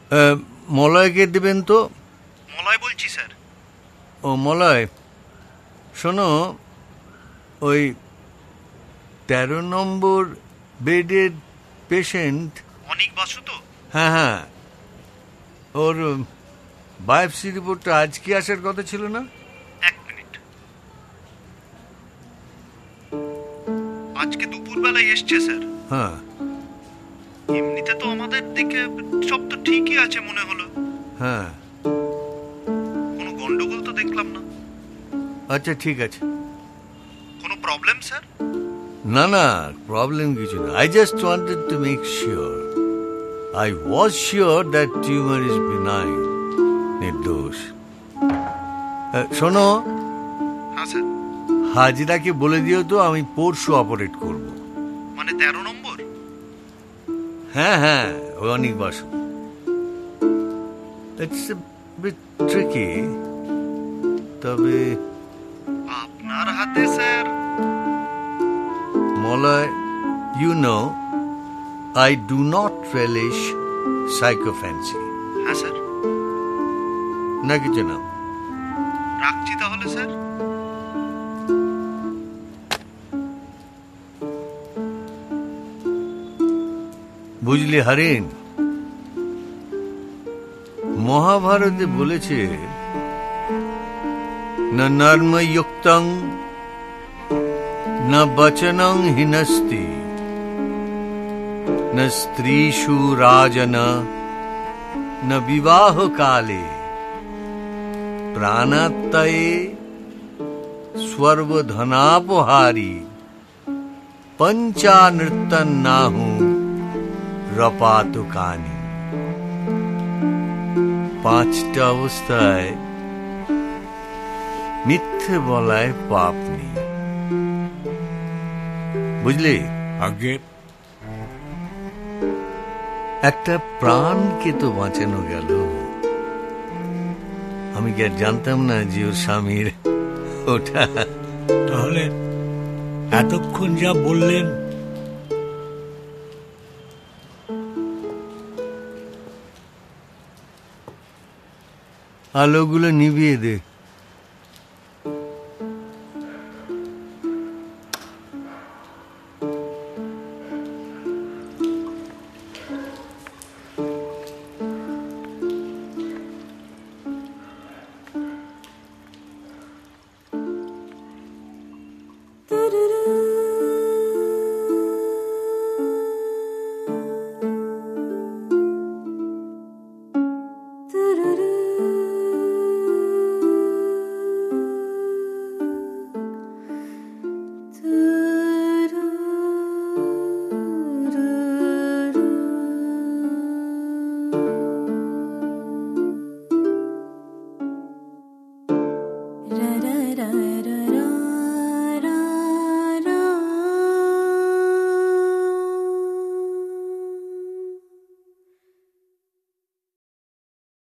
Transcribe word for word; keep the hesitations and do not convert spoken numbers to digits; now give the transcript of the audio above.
মলয়কে দেবেন তো। মলয় বলছি স্যার। ও মলয়, শোনো, ওই তেরো নম্বর বেডের পেশেন্ট অনিক বাসু তো? হ্যাঁ হ্যাঁ, ওর বায়োপসি রিপোর্টটা আজকে আসার কথা ছিল না? এক মিনিট, আজকে দুপুর বেলায় এসছে স্যার। হ্যাঁ, এমনিতে তো আমাদের দিকে সব তো ঠিকই আছে মনে হলো। হ্যাঁ, কোনো গন্ডগোল তো দেখলাম না। আচ্ছা ঠিক আছে। কোনো প্রবলেম স্যার? না না, প্রবলেম কিছু না। I just wanted to make sure. I was sure that tumour is benign, নির্দোষ। শোনো, হ্যাঁ স্যার। হাজিরাকে বলে দিও তো আমি পরশু অপারেট করব। মানে তেরো নম্বর? হ্যাঁ হ্যাঁ, ওই অনেক বাসু। ইটস এ বিট ট্রিকি, তবে আপনার হাতে sir. Malay, you know I do not relish sycophancy. হ্যাঁ স্যার। না কিছু না, রাখছি তাহলে স্যার। বুঝলি হরিণ, মহাভারতে বলেছে না নর্মযুক্তং না বচনং হিনস্তি না স্ত্রীষু রাজন না বিবাহ কালে প্রাণাত্তয়ে স্বর্বধনাপহারী পঞ্চানৃতন্নাহু রপাতুকানি। পাঁচটা অবস্থায় মিথ্যে বলায় পাপ নেই, বুঝলি? আগে একটা প্রাণকে তো বাঁচানো গেল। আমি কি আর জানতাম না যে ওর স্বামীর ওটা। তাহলে এতক্ষণ যা বললেন আলোগুলো নিভিয়ে দে।